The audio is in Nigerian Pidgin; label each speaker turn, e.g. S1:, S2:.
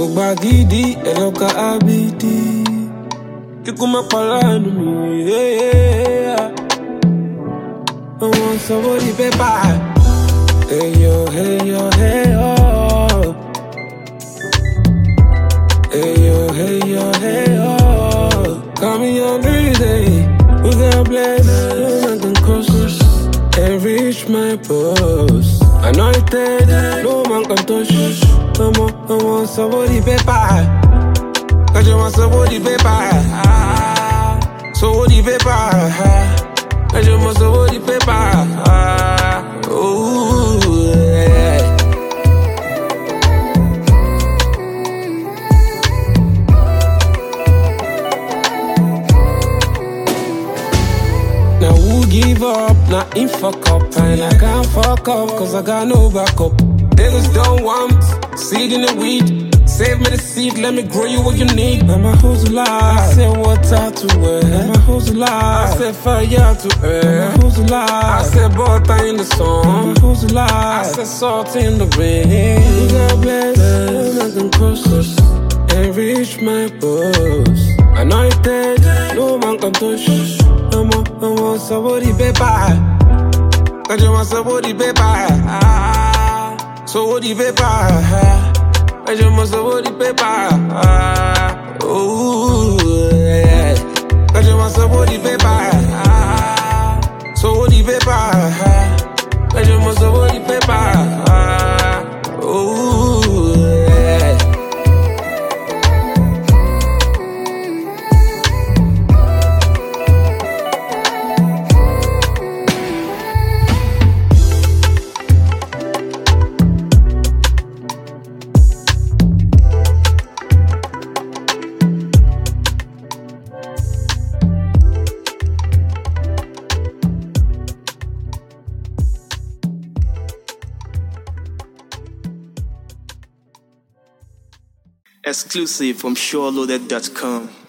S1: Bagidi, Eloka Abidi. Kikuma Palanu, yeah. I want somebody paper. Hey yo, hey yo, hey yo. Hey yo, hey yo, hey yo. Call me every day. We got blessed, nothing cross and reach my post. Anointed, no man can touch. I want somebody paper. Cause you want somebody paper. Somebody paper. Cause you want somebody paper. Ooh, yeah. Now who give up? Now him fuck up. And I can't fuck up cause I got no backup. Niggas don't want seed in the weed. Save me the seed, let me grow you what you need. I'm a hustler. I said water to wear. I'm a hustler. I said fire to air. I'm a hustler. I said butter in the sun. I'm a hustler. I said salt in the rain. God bless, nothing cross us and reach my post. Anointed, no man can touch. I want somebody paper. Cause you want somebody paper. Somebody paper. I just want somebody paper. Ooh, yeah. I just want somebody paper. Somebody paper. I just want somebody paper. Ooh, yeah.
S2: Exclusive from SureLoaded.com.